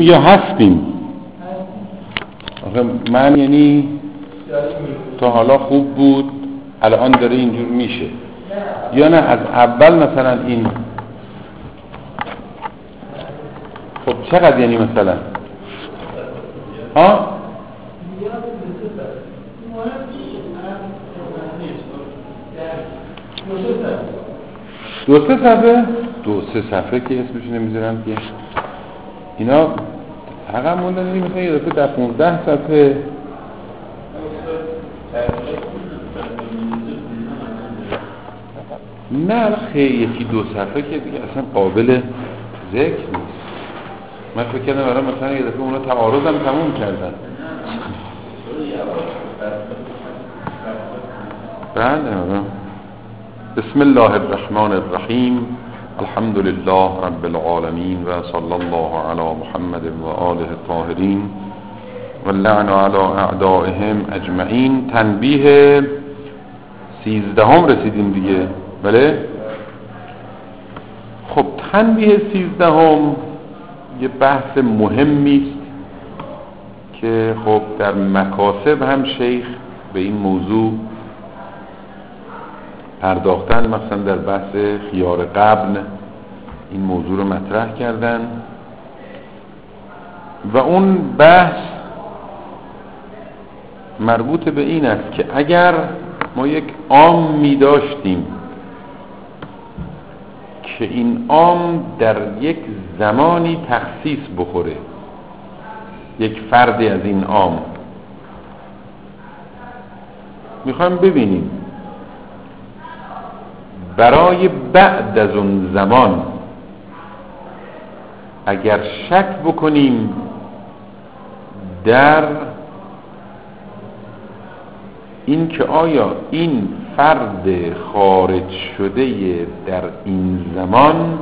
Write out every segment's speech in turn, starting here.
یا هستیم؟ آخه من یعنی تا حالا خوب بود الان داره اینجور میشه یا نه از اول مثلا این خب چقدر یعنی مثلا ها دو سه صفحه که اسمش نمیذارم که اینا حقا موندن مثلا یه دفعه در 15 صفحه نه خیلی یکی دو صفحه که دیگه اصلا قابل ذکر نیست. من فکر کردم برای مثلا یه دفعه اونا تعارض هم تموم کردن. بله. بسم الله الرحمن الرحیم الحمد لله رب العالمین و صلی الله علی محمد و آله الطاهرین و اللعن علی اعدائهم اجمعین. تنبیه 13 رسیدیم دیگه. بله. خب تنبیه 13 یه بحث مهمی است که خب در مکاسب هم شیخ به این موضوع پرداختن، مثلا در بحث خیار قبل این موضوع رو مطرح کردن و اون بحث مربوط به این است که اگر ما یک عام می داشتیم که این عام در یک زمانی تخصیص بخوره، یک فردی از این عام، میخوایم ببینیم برای بعد از اون زمان اگر شک بکنیم در این که آیا این فرد خارج شده در این زمان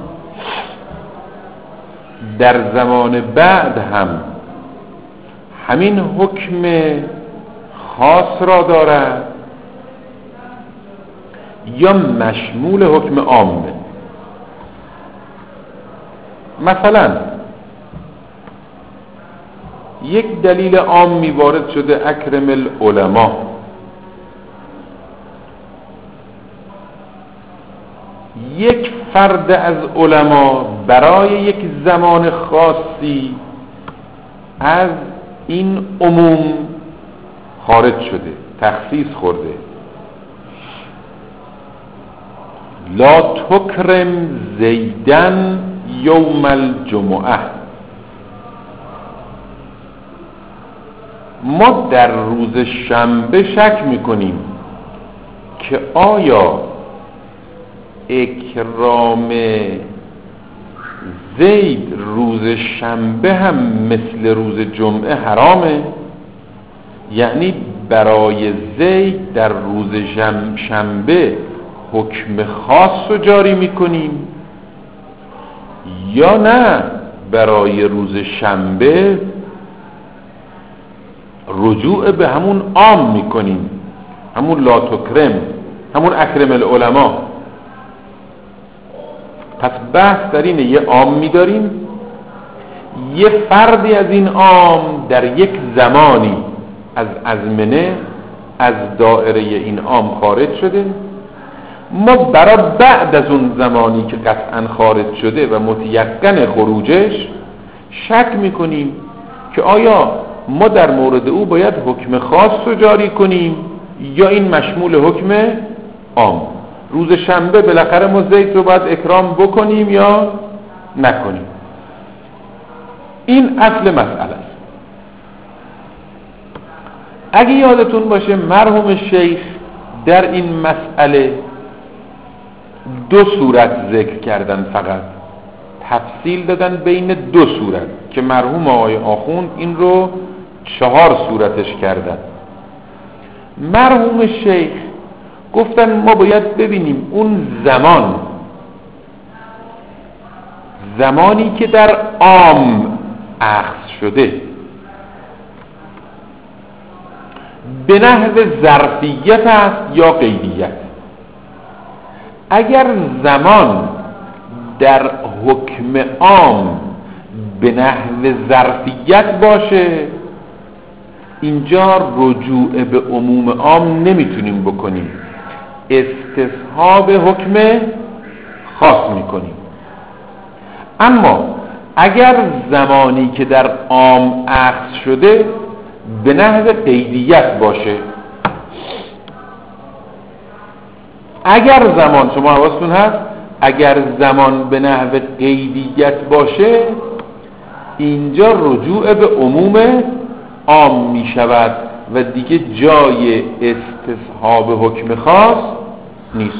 در زمان بعد هم همین حکم خاص را دارد یا مشمول حکم عامه. مثلا یک دلیل عامی وارد شده اکرم العلماء، یک فرد از علما برای یک زمان خاصی از این عموم خارج شده، تخصیص خورده. لا تکرم زیدن یوم الجمعه، ما در روز شنبه شک میکنیم که آیا اکرام زید روز شنبه هم مثل روز جمعه حرامه؟ یعنی برای زید در روز شنبه حکم خاص رو جاری میکنیم یا نه برای روز شنبه رجوع به همون عام میکنیم، همون لا تکرم، همون اکرم العلماء. پس بحث در اینه یه عام میداریم، یه فردی از این عام در یک زمانی از ازمنه از دائره این عام خارج شده، ما برای بعد از اون زمانی که قطعا خارج شده و متیقن خروجش شک میکنیم که آیا ما در مورد او باید حکم خاص رو جاری کنیم یا این مشمول حکم عام. روز شنبه بالاخره ما زید رو باید اکرام بکنیم یا نکنیم. این اصل مسئله است. اگه یادتون باشه مرحوم شیخ در این مسئله دو صورت ذکر کردن، فقط تفصیل دادن بین دو صورت که مرحوم آقای آخوند این رو 4 صورتش کردن. مرحوم شیخ گفتن ما باید ببینیم اون زمانی که در عام اخذ شده به نحو ظرفیت است یا قیدیت. اگر زمان در حکم عام به نحو ظرفیت باشه، اینجا رجوع به عموم عام نمیتونیم بکنیم، استصحاب حکم خاص میکنیم. اما اگر زمانی که در عام اخذ شده به نحو قیدیت باشه، اگر زمان، شما حواستون هست، اگر زمان به نحو قیدیت باشه اینجا رجوع به عموم عام می شود و دیگه جای استصحاب حکم خاص نیست.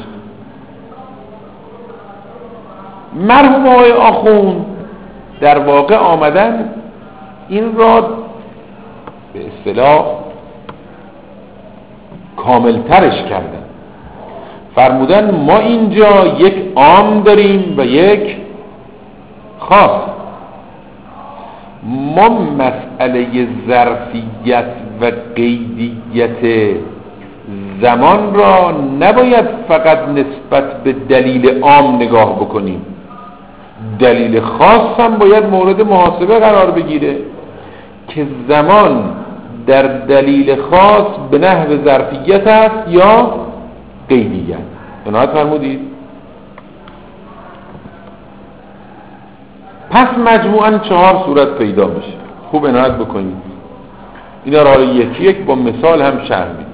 مرحوم آقای آخوند در واقع آمدن این را به اصطلاح کاملترش کردن، فرمودن ما اینجا یک عام داریم و یک خاص. ما مسئله ظرفیت و قیدیت زمان را نباید فقط نسبت به دلیل عام نگاه بکنیم، دلیل خاص هم باید مورد محاسبه قرار بگیره که زمان در دلیل خاص به نحو ظرفیت است یا قیدیت. عنایت فرمودید؟ پس مجموعاً 4 صورت پیدا میشه. خوب عنایت بکنید، اینا را یکی یک با مثال هم شرح میدیم.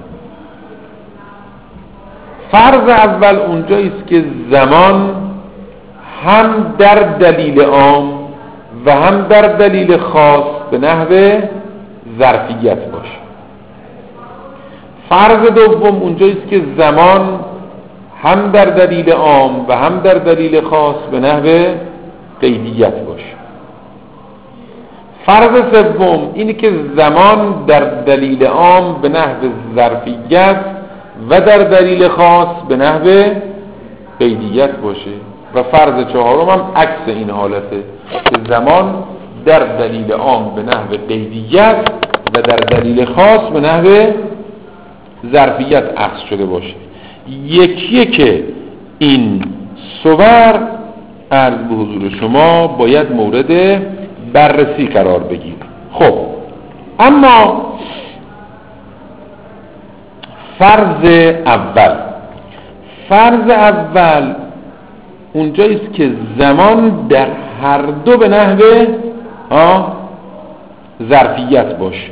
فرض اول اونجاییست که زمان هم در دلیل عام و هم در دلیل خاص به نحو ظرفیت باشه. فرض دوم اونجاییست که زمان هم در دلیل عام و هم در دلیل خاص به نحو قیدیت باشه. فرض سوم اینه که زمان در دلیل عام به نحو ظرفیت و در دلیل خاص به نحو قیدیت باشه. و فرض چهارم هم عکس این حالته که زمان در دلیل عام به نحو قیدیت و در دلیل خاص به نحو ظرفیت اخذ شده باشه. یکی که این صور عرض به حضور شما باید مورد بررسی قرار بگیره. خب اما فرض اول اونجاییست که زمان در هر دو به نحو ظرفیت باشه.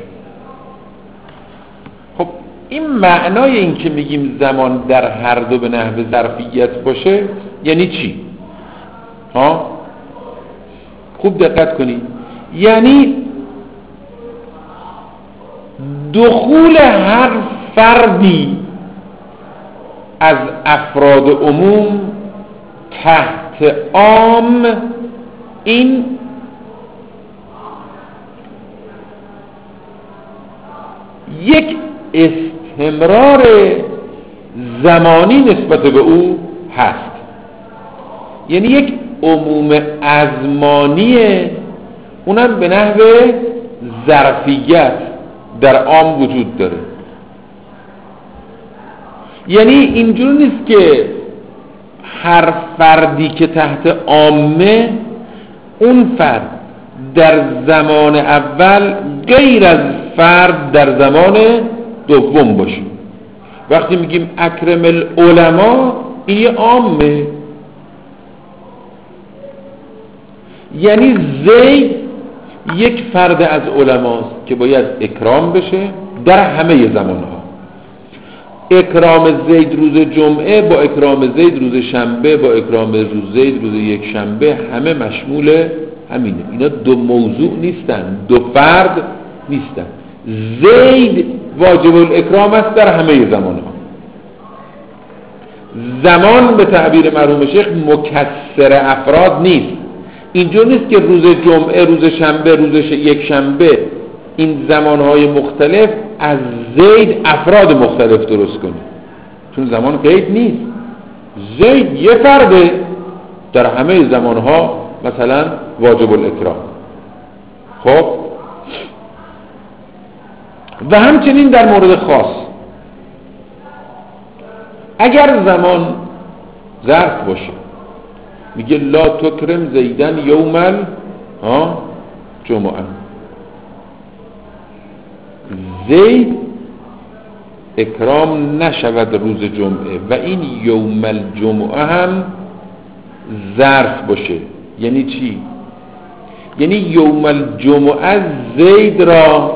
خب این معنای این که میگیم زمان در هر دو به نحو ظرفیت باشه یعنی چی؟ خوب دقت کنید. یعنی دخول هر فردی از افراد عموم تحت عام این یک استمرار زمانی نسبت به او هست، یعنی یک عموم ازمانیه، اونم به نحو ظرفیت در عام وجود داره. یعنی اینجور نیست که هر فردی که تحت عامه اون فرد در زمان اول غیر از فرد در زمان دوم باشه. وقتی میگیم اکرم العلماء این یه عامه، یعنی زید یک فرد از علماست که باید اکرام بشه در همه زمانها. اکرام زید روز جمعه با اکرام زید روز شنبه با اکرام روز زید روز یک شنبه همه مشمول همینه. اینا دو موضوع نیستن، دو فرد نیستن. زید واجب الاکرام است در همه زمانها. زمان به تعبیر مرحوم شیخ مکسر افراد نیست. اینجور نیست که روز جمعه، روز شنبه، روز یک شنبه این زمانهای مختلف از زید افراد مختلف درست کنی، چون زمان قید نیست. زید یه فرده در همه زمانها مثلا واجب الاکرام. خب و همچنین در مورد خاص اگر زمان ظرف باشه میگه لا تکرم زیدن یومل جمعه. زید اکرام نشود روز جمعه و این یوم الجمعه هم ظرف باشه. یعنی چی؟ یعنی یوم الجمعه زید را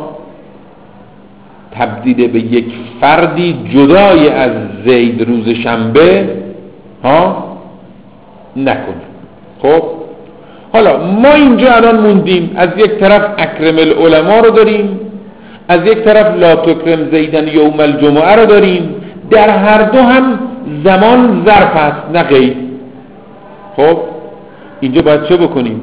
تبدیل به یک فردی جدای از زید روز شنبه نکنه. خب حالا ما اینجا الان موندیم، از یک طرف اکرم العلماء رو داریم، از یک طرف لا تکرم زیدن یوم الجمعه رو داریم. در هر دو هم زمان ظرف است نه غیر. خب اینجا باید چه بکنیم؟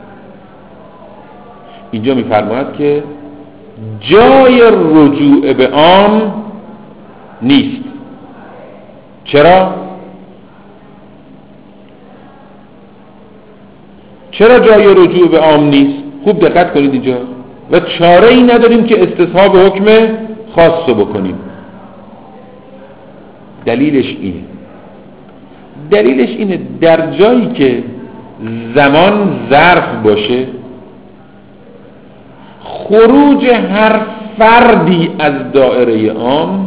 اینجا میفرماید که جای رجوع به عام نیست. چرا جای رجوع به عام نیست؟ خوب دقت کنید اینجا. و چاره ای نداریم که استصحاب حکم خاص رو بکنیم. دلیلش اینه در جایی که زمان ظرف باشه، خروج هر فردی از دایره عام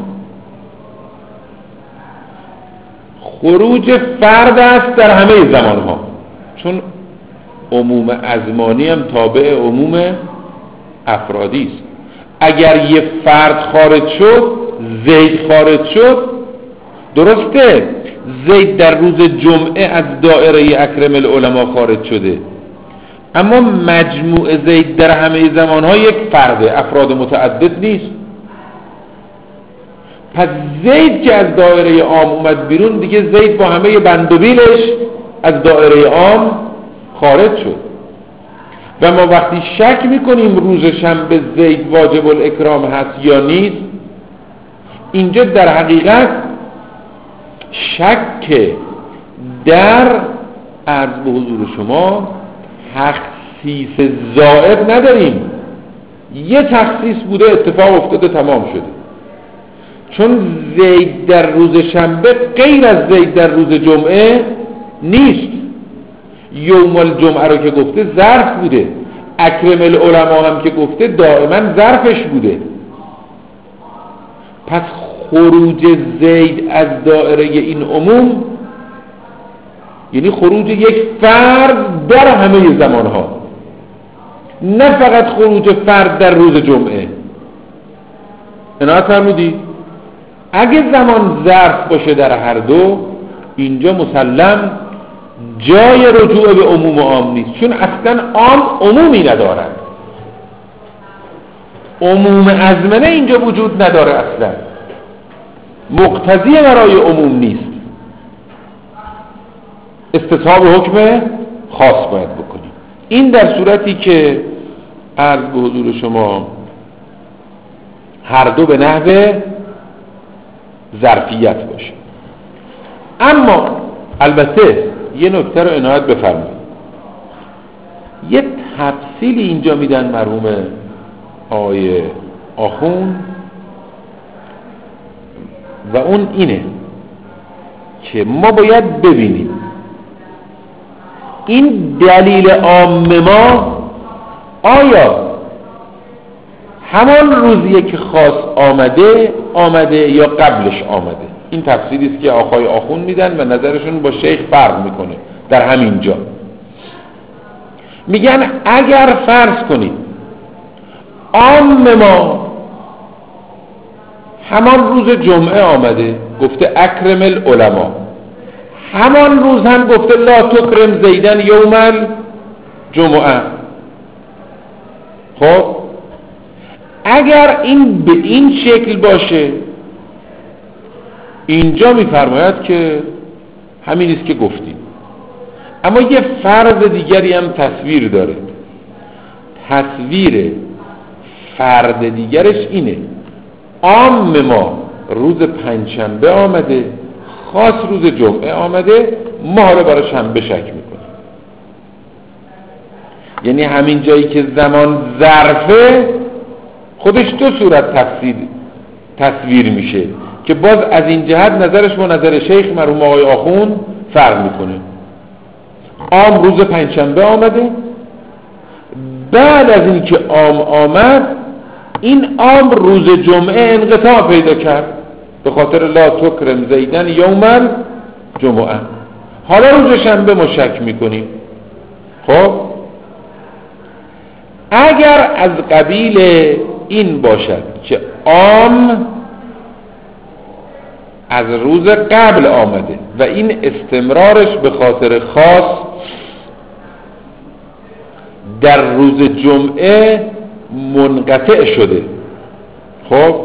خروج فرد است در همه زمان ها، چون عموم ازمانی هم تابع عموم افرادی است. اگر یه فرد خارج شد، زید خارج شد، درسته زید در روز جمعه از دایره اکرم العلماء خارج شده، اما مجموع زید در همه زمانها یک فرده، افراد متعدد نیست. پس زید که از دایره عام اومد بیرون، دیگه زید با همه بندوبیلش از دایره عام خارج شد. و ما وقتی شک میکنیم روز شنبه زید واجب الاکرام هست یا نیست، اینجا در حقیقت شک در عرض به حضور شما تخصیص زائد نداریم. یه تخصیص بوده، اتفاق افتاده، تمام شده. چون زید در روز شنبه غیر از زید در روز جمعه نیست. یوم الجمعه رو که گفته ظرف بوده، اکرم العلماء هم که گفته دائما ظرفش بوده. پس خروج زید از دایره این عموم یعنی خروج یک فرد در همه زمانها، نه فقط خروج فرد در روز جمعه. عنایت فرمودید؟ اگه زمان ظرف باشه در هر دو، اینجا مسلم جای رجوع به عموم و عام نیست، چون اصلا عام عمومی ندارد. عموم ازمنه اینجا وجود نداره، اصلا مقتضی برای عموم نیست. استصحاب حکم خاص باید بکنیم. این در صورتی که عرض به حضور شما هر دو به نحو ظرفیت باشه. اما البته یه نکته رو عنایت بفرمایید. یه تفصیلی اینجا میدن مرحوم آقای آخون و اون اینه که ما باید ببینیم این دلیل عام ما آیا همان روزیه که خاص آمده یا قبلش آمده. این تفسیری است که آقای آخون میدن و نظرشون با شیخ فرق میکنه. در همین جا میگن اگر فرض کنید عام ما همان روز جمعه آمده، گفته اکرم العلماء، همان روز هم گفته لا تکرم زیدن یوم الجمعه. خب اگر این به این شکل باشه، اینجا میفرماید که همین است که گفتیم. اما یه فرض دیگری هم تصویر داره. تصویر فرد دیگرش اینه: عام ما روز پنجشنبه آمده، خاص روز جمعه آمده، ما رو برای شنبه شک میکنیم. یعنی همین جایی که زمان ظرفه خودش دو صورت تصویر میشه که باز از این جهت نظرش با نظر شیخ مرحوم آقای آخون فرق میکنه. عام روز پنجشنبه آمده، بعد از این که عام آمد، این عام روز جمعه انقطاع پیدا کرد به خاطر لا تکرم زیدن یوم الجمعه. حالا روز شنبه ما شک میکنیم. خب اگر از قبیل این باشد که عام از روز قبل آمده و این استمرارش به خاطر خاص در روز جمعه منقطع شده، خب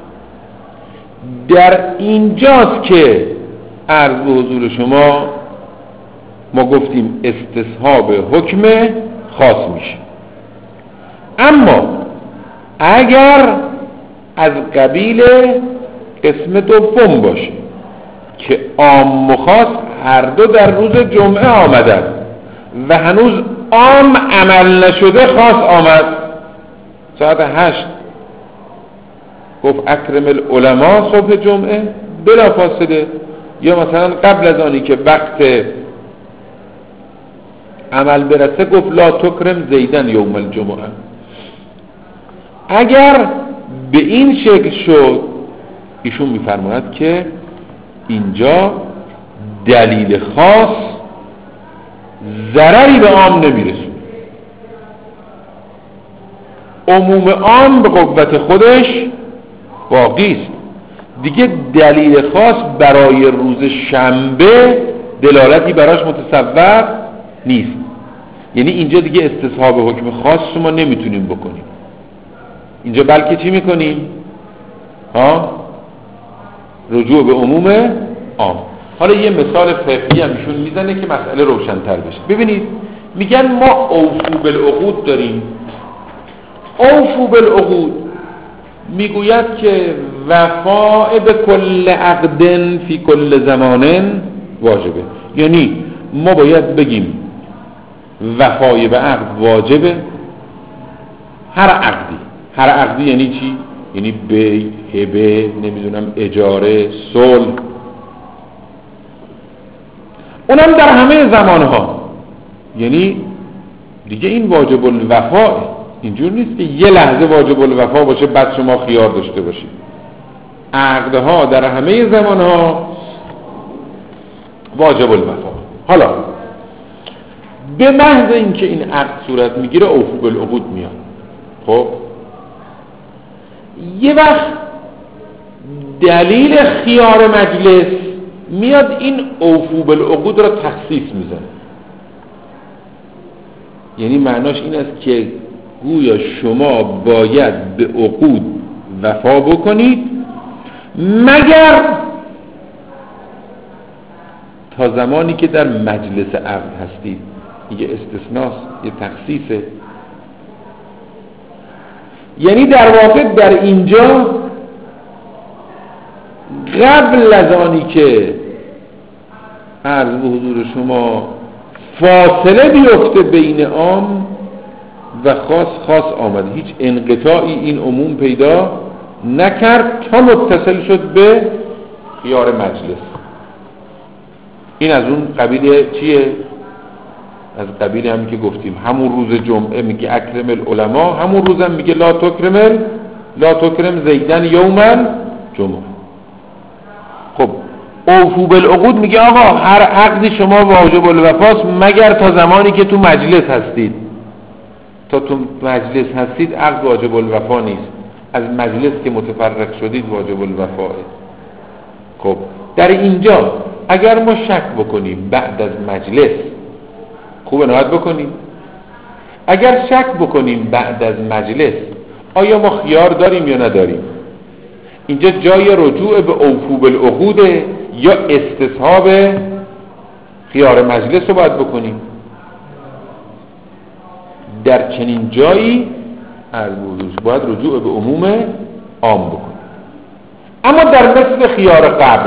در اینجاست که عرض به حضور شما ما گفتیم استصحاب حکم خاص میشه. اما اگر از قبیل قسم دوم باشه که عام و خاص هر دو در روز جمعه آمدن و هنوز عام عمل نشده، خاص آمد ساعت 8 گفت اکرم العلماء صبح جمعه بلا فاصله، یا مثلا قبل از آنی که وقت عمل برسه گفت لا تکرم زیدن یوم الجمعه. اگر به این شکل شد، ایشون میفرماید که اینجا دلیل خاص ضرری به عام نمیرسه، عموم عام به قوت خودش باقی است دیگه. دلیل خاص برای روز شنبه دلالتی براش متصور نیست. یعنی اینجا دیگه استصحاب حکم خاص ما نمیتونیم بکنیم اینجا، بلکه چی میکنیم؟ رجوع به عموم عام. حالا یه مثال فقهی هم ایشون میزنه که مسئله روشن‌تر بشه. ببینید میگن ما اوفو بالعقود داریم. اوفو بالعقود میگوید که وفاء به کل عقد فی کل زمان واجبه. یعنی ما باید بگیم وفای به عقد واجبه، هر عقدی. هر عقدی یعنی چی؟ یعنی بیع، هبه، نمیدونم اجاره، صلح، اونم در همه زمانها. یعنی دیگه این واجب الوفا، اینجور نیست که یه لحظه واجب الوفا باشه بعد شما خیار داشته باشید. عقدها در همه زمانها واجب الوفا. حالا به محض اینکه این عقد صورت میگیره اوفو بالعقود میاد. خب یه وقت دلیل خیار مجلس میاد این اوفو بالعقود را تخصیص میزنه. یعنی معناش این است که گویا شما باید به عقود وفا بکنید مگر تا زمانی که در مجلس عقد هستید. یه استثناست، یه تخصیصه. یعنی در واقع در اینجا قبل از آنی که عرض به حضور شما فاصله بیفته بین عام و خاص آمد، هیچ انقطاعی این عموم پیدا نکرد تا متصل شد به خیار مجلس. این از اون قبیل چیه؟ از قبیل هم که گفتیم همون روز جمعه میگه اکرم العلماء، همون روزم میگه لا تکرم زیدن یوم الجمعه. خب اوفو بالعقود میگه آقا هر عقدی شما واجب الوفاست مگر تا زمانی که تو مجلس هستید. تا تو مجلس هستید عقد واجب الوفا نیست، از مجلس که متفرق شدید واجب الوفاه. خب در اینجا اگر ما شک بکنیم بعد از مجلس، خوبه نهایت بکنیم. اگر شک بکنیم بعد از مجلس آیا ما خیار داریم یا نداریم، اینجا جای رجوع به اوفو بالعقود یا استصحاب خیار مجلس رو باید بکنیم. در چنین جایی باید رجوع به عموم عام بکنیم. اما در مثل خیار قبل،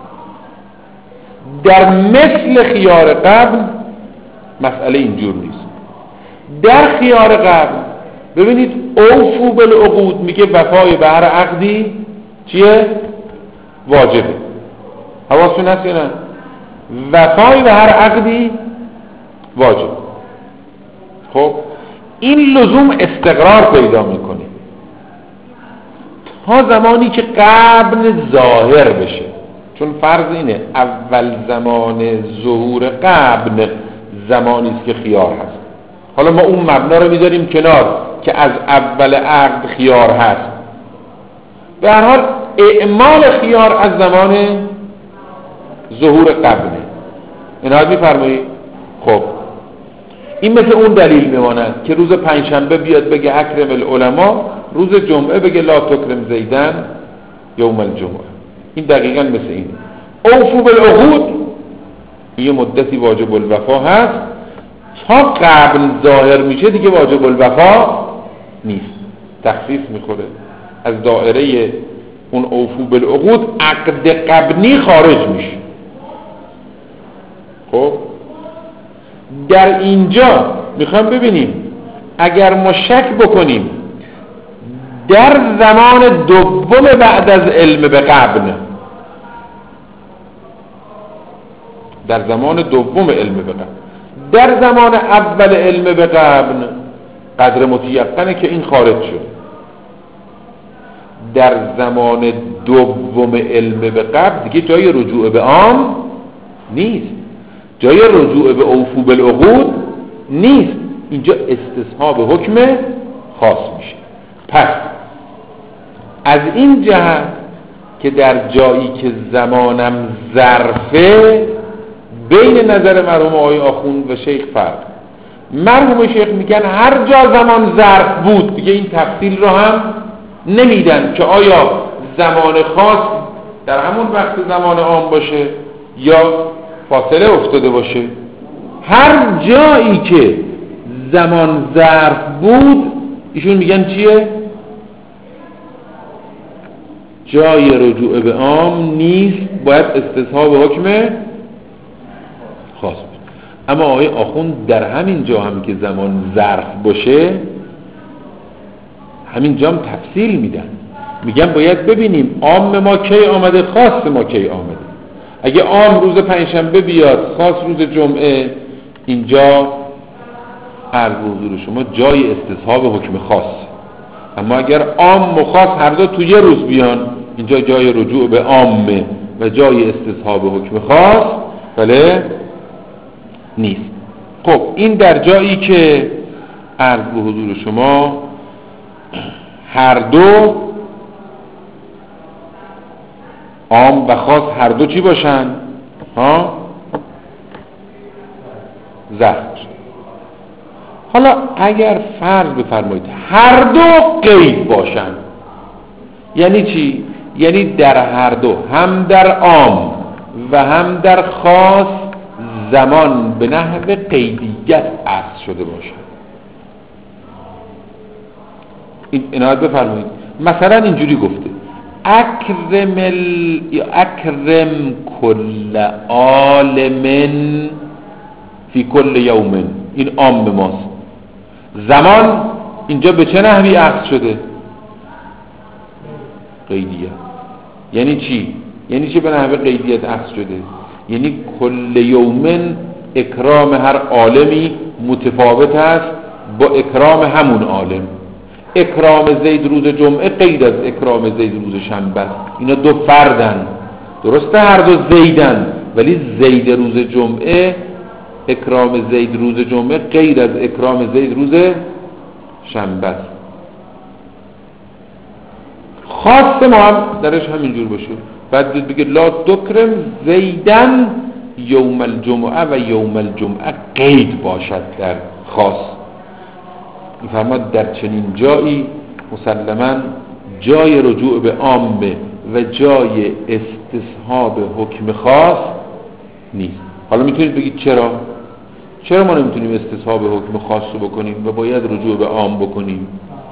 در مثل خیار قبل مسئله اینجور نیست. در خیار قبل ببینید اوفو بالعقود میگه وفای به هر عقدی چیه؟ واجبه. حواستون هست یا نه؟ وفای به هر عقدی واجب. خب این لزوم استقرار پیدا میکنه تا زمانی که قبل ظاهر بشه. چون فرض اینه اول زمان ظهور قبل زمانی است که خیار هست. حالا ما اون مبنا رو میذاریم کنار که از اول عقد خیار هست. به هر حال اعمال خیار از زمان ظهور قبله. اینها میفرمایید؟ خب این مثل اون دلیل میماند که روز پنجشنبه بیاد بگه اکرم العلماء، روز جمعه بگه لا تکرم زیدن یوم الجمعه. این دقیقاً مثل این. اوفو بالعقود یه مدتی واجب الوفا هست، تا قبل ظاهر میشه دیگه واجب الوفا نیست، تخفیف میخوره از دائره اون اوفو بالعقود. عقد قبلی خارج میشه. خب در اینجا میخوام ببینیم اگر ما شک بکنیم در زمان دوم بعد از علم به قبل، در زمان دوم علم به قبل، در زمان اول علم به قبل قدر متیقنه که این خارج شد. در زمان دوم علم به قبل دیگه جای رجوع به عام نیست، جای رجوع به اوفو بالعقود نیست، اینجا استصحاب حکم خاص میشه. پس از این جهت که در جایی که زمانم ظرفه بین نظر مرحوم آقای آخوند و شیخ فرق. مرحوم شیخ میگن هر جا زمان ظرف بود دیگه این تفصیل رو هم نمیدن که آیا زمان خاص در همون وقت زمان عام باشه یا فاصله افتاده باشه. هر جایی که زمان ظرف بود ایشون میگن چیه؟ جای رجوع به عام نیست، باید استصحاب حکم خاص بود. اما آقای آخوند در همین جا هم که زمان ظرف باشه همین جا هم تفصیل میدن، میگن باید ببینیم عام ما کی آمده، خاص ما کی آمده. اگه عام روز پنجشنبه بیاد، خاص روز جمعه، اینجا عرض حضور شما جای استصحاب حکم خاص. اما اگر عام و خاص هر دو تو یه روز بیان، اینجا جای رجوع به عامه و جای استصحاب حکم خاص بله نیست. خب این در جایی که عرض به حضور شما هر دو عام و خاص هر دو چی باشن؟ ظرف. حالا اگر فرض بفرمایید هر دو قید باشن، یعنی چی؟ یعنی در هر دو، هم در عام و هم در خاص، زمان به نحو قیدیت اصل شده باشن. این عنایت بفرمایید. مثلا اینجوری گفته اکرم کل عالم فی کل یوم، این عام ماست. زمان اینجا به چه نحوی عقد شده؟ قیدیت. یعنی چی؟ یعنی چی به نحو قیدیت عقد شده؟ یعنی کل یومن اکرام هر عالمی متفاوت است با اکرام همون عالم. اکرام زید روز جمعه قید از اکرام زید روز شنبه. اینا دو فردن، درسته هر دو زیدن، ولی زید روز جمعه، اکرام زید روز جمعه غیر از اکرام زید روز شنبه است. خاص ما هم درش همینجور باشه. بعد بگه لا تکرم زیدن یوم الجمعه و یوم الجمعه قید باشد در خاص. میفرماد در چنین جایی مسلماً جای رجوع به عامه و جای استصحاب حکم خاص نیست. حالا میتونید بگید چرا ما نمیتونیم استصحاب حکم خاص رو بکنیم و باید رجوع به عام بکنیم؟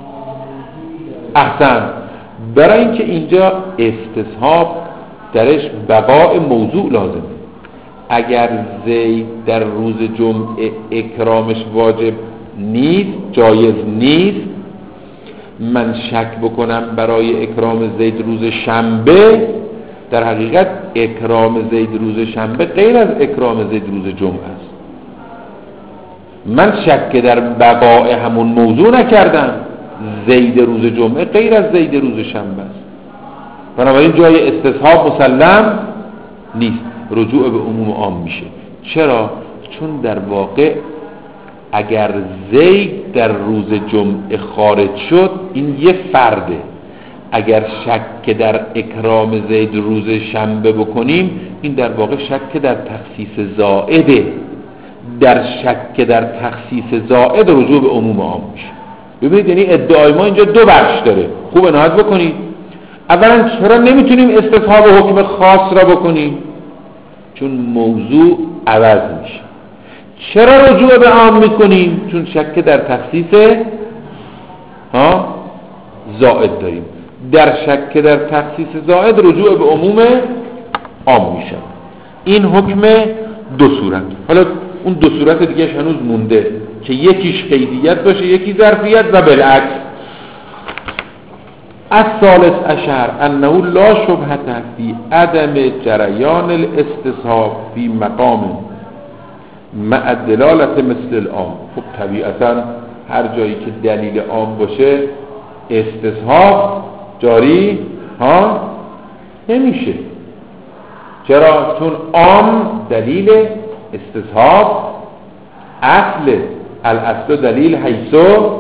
احسن، برای اینکه اینجا استصحاب درش بقاء موضوع لازمه. اگر زید در روز جمعه اکرامش واجب نیست، جایز نیست، من شک بکنم برای اکرام زید روز شنبه، در حقیقت اکرام زید روز شنبه غیر از اکرام زید روز جمعه است. من شک در بقای همون موضوع نکردم. زید روز جمعه غیر از زید روز شنبه است، بنابراین جای استصحاب مسلم نیست، رجوع به عموم عام میشه. چرا؟ چون در واقع اگر زید در روز جمعه خارج شد این یه فرده، اگر شک در اکرام زید روز شنبه بکنیم این در واقع شک در تخصیص زائده. در شک در تخصیص زائد رجوع به عموم عام میشه. ببینید یعنی ادعای ما اینجا دو بخش داره، خوب عنایت بکنید. اولا چرا نمیتونیم استصحاب حکم خاص را بکنیم؟ چون موضوع عوض میشه. چرا رجوع به عام میکنیم؟ چون شک در تخصیص زائد داریم. در شک در تخصیص زائد رجوع به عموم عام میشه. این حکم دو صورت. حالا اون دو صورت دیگه هنوز مونده که یکیش قیدیت باشه یکی ظرفیت و بالعکس. الثالث عشر انه لا شبهة فی عدم جریان الاستصحاب فی مقام مع دلالت مثل العام. خب طبیعتا هر جایی که دلیل عام باشه استصحاب جاری نمیشه. چرا؟ چون عام دلیل استصحاب اصل الاصل دلیل حیثو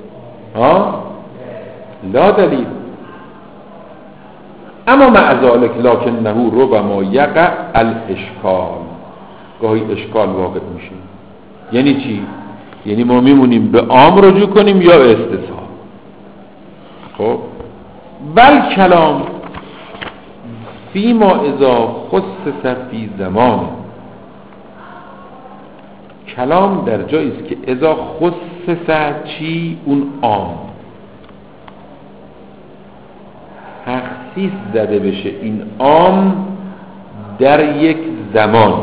لا دلیل. اما مع ذلك لکنه ربما یقع الاشکال، گاهی اشکال واقع میشه. یعنی چی؟ یعنی ما میمونیم به عام رجوع کنیم یا به استصحاب. خب بل کلام فیما اذا خصص فی زمان، کلام در جایی است که اذا خصص چی؟ اون عام تخصیص زده بشه. این عام در یک زمان،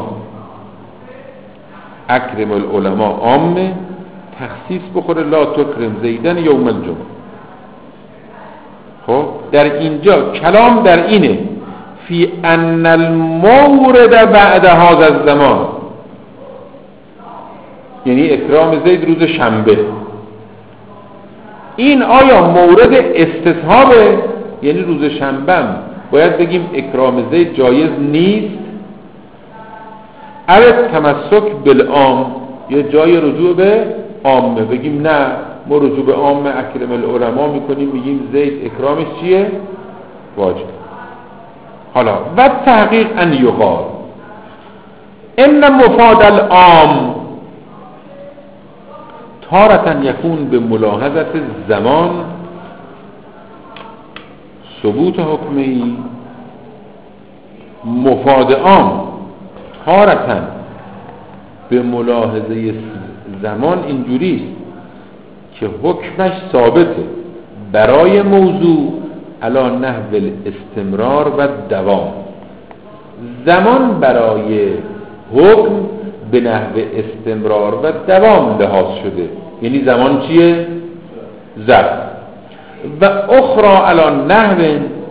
اکرم العلماء عامه تخصیص بخوره لا تکرم زیدن یوم الجمعه. خب در اینجا کلام در اینه فی ان المورد بعد هذا الزمان، یعنی اکرام زید روز شنبه، این آیا مورد استصحابه؟ یعنی روز شنبه باید بگیم اکرام زید جایز نیست؟ او تمسک بالعام، یه جای رجوع به عامه بگیم نه ما رجوع به عام اکرم العلماء میکنیم، میگیم زید اکرامش چیه؟ واجب. حالا و تحقیق ان یقال ان مفاد العام تارة یکون به ملاحظت زمان ثبوت حکمی. مفاد عام تارة به ملاحظه زمان اینجوریست که حکمش ثابته برای موضوع علی نحو الاستمرار و دوام. زمان برای حکم به نحو استمرار و دوام لحاظ شده. یعنی زمان چیه؟ ظرف. و اخرى علی نحو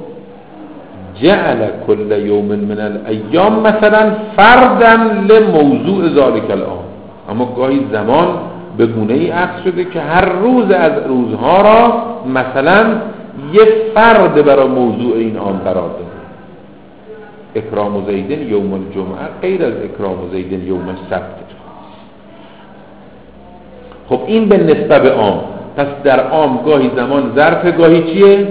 جعل كل یوم من الایام مثلا فردا لموضوع ذلك العام. اما گاهی زمان به گونه‌ای عکس شده که هر روز از روزها را مثلا یک فرد برای موضوع این عام قرار داده. اکرام زیدن یوم الجمعه غیر از اکرام زیدن یوم السبت. خب این به نسبت به عام. پس در عام گاهی زمان ظرف گاهی چیه؟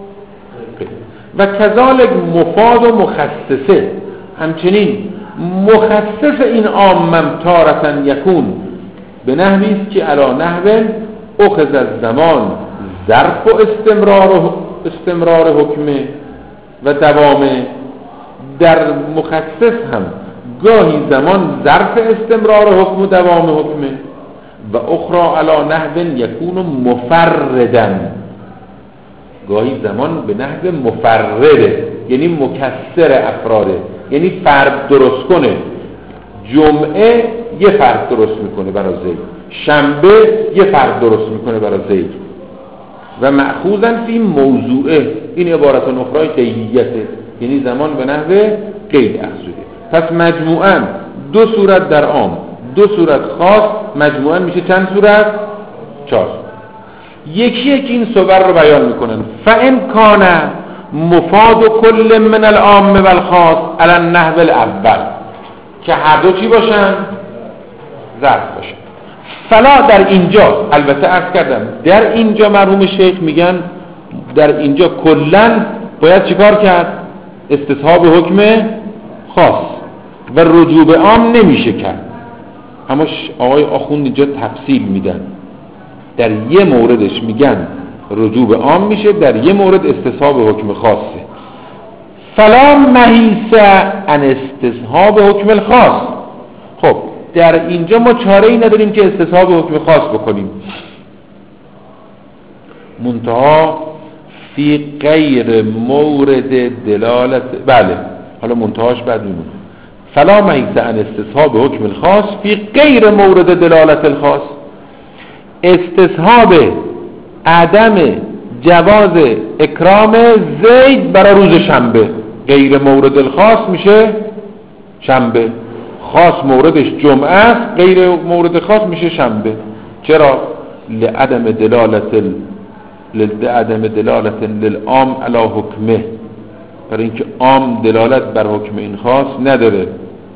و کذالک مفاد و مخصصه، همچنین مخصص این عام تارة یکون به نحوی است که علی نحو اخذ از زمان ظرف و استمرار حکمه و دوامه. در مخصص هم گاهی زمان ظرف استمرار حکم و دوام حکمه و اخرى علی نحو یکون مفردن، گاهی زمان به نحو مفرده یعنی مکسر افراده، یعنی فرد درست کنه. جمعه یه فرد درست میکنه برای زید، شنبه یه فرد درست میکنه برای زید. و مأخوذن فی موضوعه، این عبارت اخرى قیدیته، یعنی زمان به نحو قید اخذ شده. پس مجموعاً دو صورت در عام، 2 صورت خاص مجموعاً میشه چند صورت؟ 4. یکی این صور رو بیان میکنن. فَإِنْ كَانَ مفاد کل من العام والخاص علی النحو الاول، که هر دو چی باشن؟ ظرف باشن. فلا در اینجا، البته عرض کردم در اینجا مرحوم شیخ میگن در اینجا کلن باید چیکار کرد؟ استصحاب حکم خاص و رجوع به عام نمیشه کرد. اما آقای آخوند اینجا تفصیل میدن، در یه موردش میگن رجوع به عام میشه، در یه مورد استصحاب حکم خاصه. فلا محیص عن استصحاب حکم الخاص. خب در اینجا ما چاره ای نداریم که استصحاب حکم خاص بکنیم، منتها فی غیر مورد دلالت، بله حالا منتهاش بعد میمونه. فلا محیص عن استصحاب حکم الخاص فی غیر مورد دلالت الخاص، استصحاب عدم جواز اکرام زید برای روز شنبه، غیر مورد الخاص میشه شنبه، خاص موردش جمعه است، غیر مورد خاص میشه شنبه. چرا؟ لعدم دلالت للعام علی حکمه، برای اینکه عام دلالت بر حکم این خاص نداره.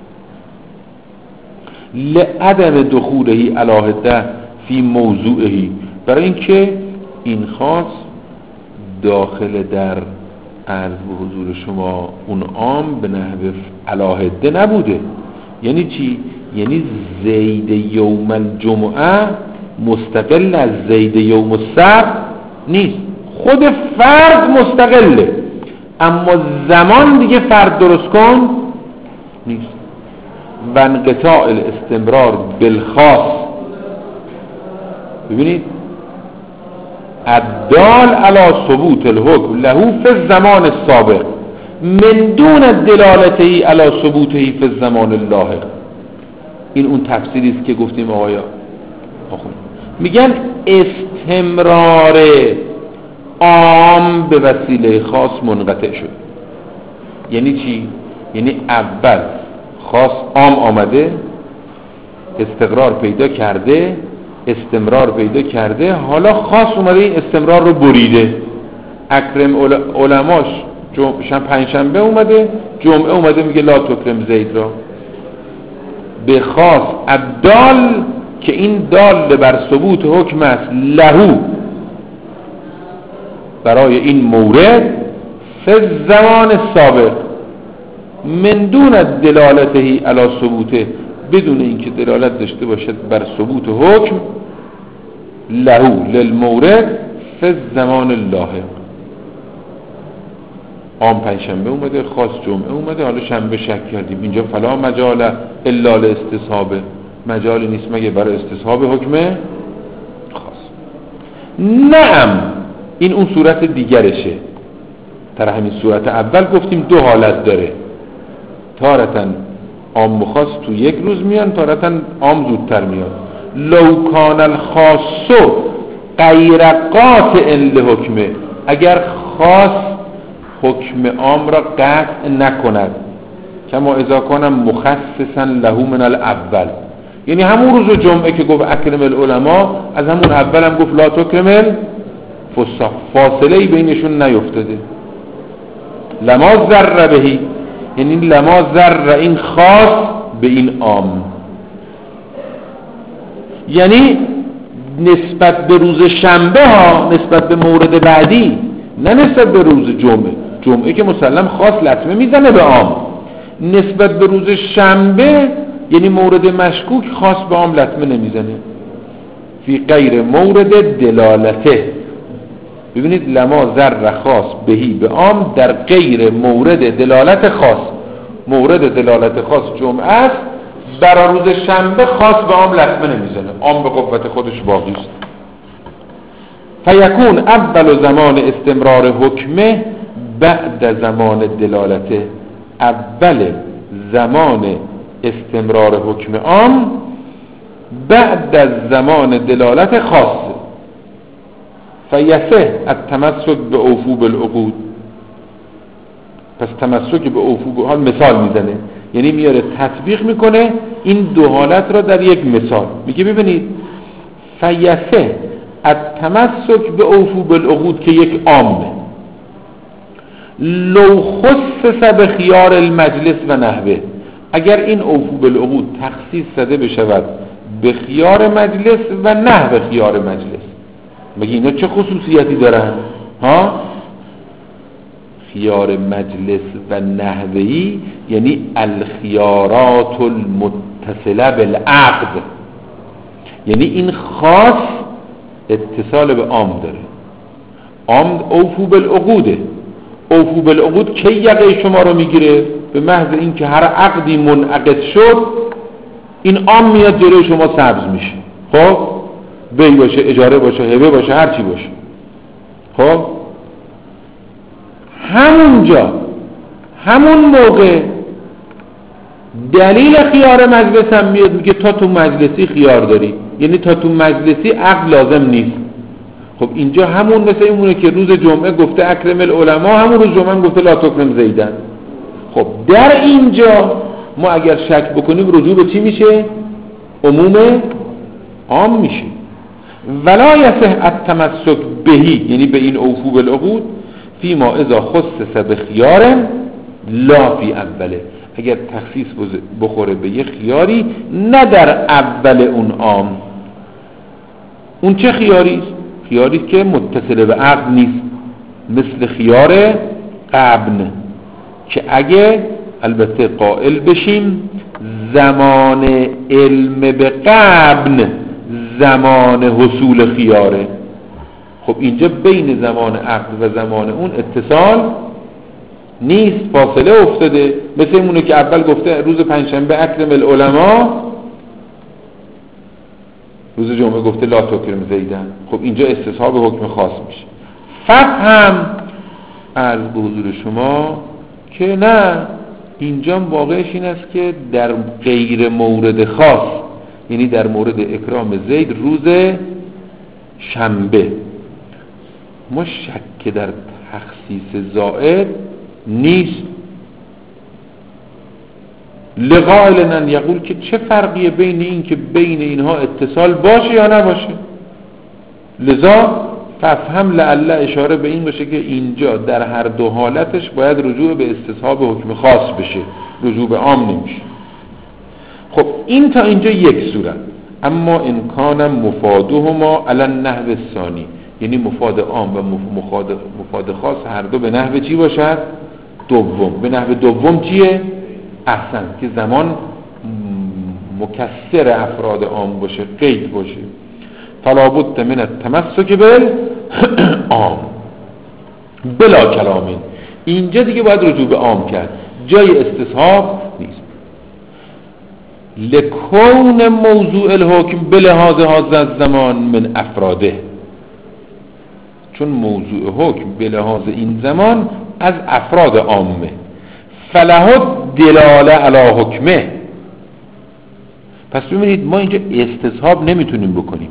لعدم دخوله علاهده فی موضوعه، برای اینکه این خاص داخل در عرض به حضور شما اون عام به نحو علاهده نبوده. یعنی چی؟ یعنی زید یوم الجمعه مستقل از زید یوم السبت نیست، خود فرد مستقله، اما زمان دیگه فرد درست کن نیست. و انقطاع الاستمرار بالخاص، ببینید الدال علی ثبوت الحکم له فی الزمان السابق من دون دلالته علی ثبوته فی الزمان اللاحق. این اون تفسیری است که گفتیم آقایا میگن استمرار عام به وسیله خاص منقطع شد. یعنی چی؟ یعنی اول خاص عام آمده، استقرار پیدا کرده، استمرار پیدا کرده، حالا خاص اومده این استمرار رو بریده. اکرم علماش پنجشنبه اومده، جمعه اومده میگه لا تکرم زید را، به خاص الدال که این دال بر ثبوت حکم است لهو برای این مورد فی الزمان السابق من دون دلالته علی ثبوته، بدون اینکه دلالت داشته باشد بر ثبوت حکم لهو للمورد فی الزمان اللاحق. عام پنجشنبه اومده، خاص جمعه اومده، حالا شنبه شک کردیم، اینجا فلا مجال الا لاستصحابه، مجالی نیست مگه برای استصحاب حکم خاص. نعم این اون صورت دیگرشه. در همین صورت اول گفتیم دو حالت داره، تارتاً عام و خاص تو یک روز میان، تارتاً عام زودتر میاد. لو کان الخاص غیر قاطع لحکمه، اگر خاص حکم عام را قطع نکند، کما اذا کان مخصصا له من الاول، یعنی همون روز جمعه که گفت اکرم العلماء، از همون اول هم گفت لا تکرم الفساق، فاصله ای بینشون نیفتاده. لما ذر بهی، یعنی لما ذر این خاص به این عام، یعنی نسبت به روز شنبه ها، نسبت به مورد بعدی، نه نسبت به روز جمعه. جمعه که مسلم خاص لطمه میزنه به عام، نسبت به روز شنبه یعنی مورد مشکوک خاص به عام لطمه نمیزنه. فی غیر مورد دلالته، ببینید لما ذر خاص بهی به عام در غیر مورد دلالت خاص، مورد دلالت خاص جمعه است، برای روز شنبه خاص به عام لطمه نمیزنه، عام به قوت خودش باقی است. فیکون اول زمان استمرار حکمه بعد زمان دلالته، اول زمان استمرار حکم عام بعد از زمان دلالت خاصه. فیسه التمسک به اوفو بالعقود، پس تمسک به اوفو، حال مثال میزنه یعنی میاره تطبیق میکنه این دو حالت را در یک مثال. میگه ببینید فیسه التمسک به اوفو بالعقود که یک عامه، لو خصص به خیار المجلس و نحوه، اگر این اوفو بالعقود تخصیص زده بشود به خیار مجلس و نحو خیار مجلس. مگه اینا چه خصوصیتی دارن؟ خیار مجلس و نحوی یعنی الخیارات المتصله بالعقد، یعنی این خاص اتصال به عام داره. عام اوفو بالعقوده. اوفو بالعقود کی یقه شما رو میگیره؟ به محض این که هر عقدی منعقد شد این عام میاد جلوی شما سبز میشه. خب بی باشه، اجاره باشه، هبه باشه، هر چی باشه. خب همونجا همون موقع دلیل خیار مجلس هم میاد میگه تا تو مجلسی خیار داری، یعنی تا تو مجلسی عقد لازم نیست. خب اینجا همون مثل اینونه که روز جمعه گفته اکرم العلماء، همون روز جمعه گفته لا تکرم زیدن. خب در اینجا ما اگر شک بکنیم رجوع به چی میشه؟ عموم عام میشه. ولا یصح التمسک بهی، یعنی به این اوفو بالعقود فیما اذا خصص بخیار لا فی اوله، اگر تخصیص بخوره به یه خیاری نه در اول اون عام. اون چه خیاری؟ خیاری که متصل به عقد نیست، مثل خیار قبن که اگه البته قائل بشیم زمان علم به قبن زمان حصول خیاره. خب اینجا بین زمان عقد و زمان اون اتصال نیست، فاصله افتاده. مثل اینونه که اول گفته روز پنجشنبه اکرم العلماء، روز جمعه گفته لا تکرم زیدن. خب اینجا استصحاب حکم خاص میشه. فهم عرض به حضور شما که نه، اینجا واقعش این است که در غیر مورد خاص، یعنی در مورد اکرام زید روز شنبه، ما شک در تخصیص زائد نیست. لقائلن یقول که چه فرقیه بین این که بین اینها اتصال باشه یا نباشه. لذا فهم لعل اشاره به این باشه که اینجا در هر دو حالتش باید رجوع به استصحاب حکم خاص بشه، رجوع به عام نمیشه. خب این تا اینجا یک صورت. اما امکان مفادهما علی النحو الثانی، یعنی مفاد عام و مفاد خاص هر دو به نحو چی باشد؟ دوم. به نحو دوم چیه؟ احسن، که زمان مکسر افراد عام باشه، قید باشه. فلا بد من التمسک بالعام بلا کلامین. اینجا دیگه باید رجوع به عام کرد، جای استصحاب نیست. لکون موضوع الحکم بلحاظ هذا الزمان من افراده، چون موضوع حکم بلحاظ این زمان از افراد عامه. فله دلاله علی حکمه. پس ببینید ما اینجا استصحاب نمیتونیم بکنیم.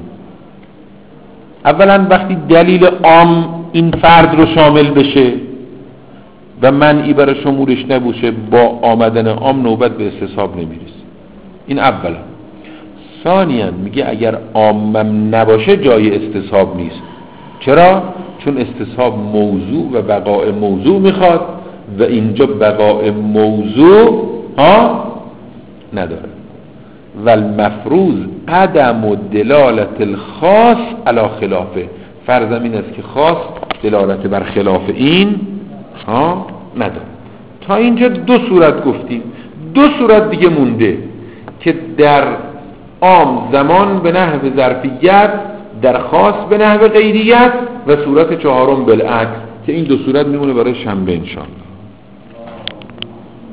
اولا وقتی دلیل عام این فرد رو شامل بشه و منعی برای شمولش نباشه، با آمدن عام نوبت به استصحاب نمیرسه. این اولا. ثانیاً میگه اگر عامم نباشه جای استصحاب نیست. چرا؟ چون استصحاب موضوع و بقاء موضوع میخواد و اینجا بقاء موضوع نداره. و المفروض عدم دلالت الخاص علی خلافه، فرض این است که خاص دلالت بر خلاف این نداره. تا اینجا دو صورت گفتیم. دو صورت دیگه مونده که در عام زمان به نحو ظرفیت، در خاص به نحو غیریت، و صورت چهارم بالعکس که این دو صورت میمونه برای شنبه انشاءالله.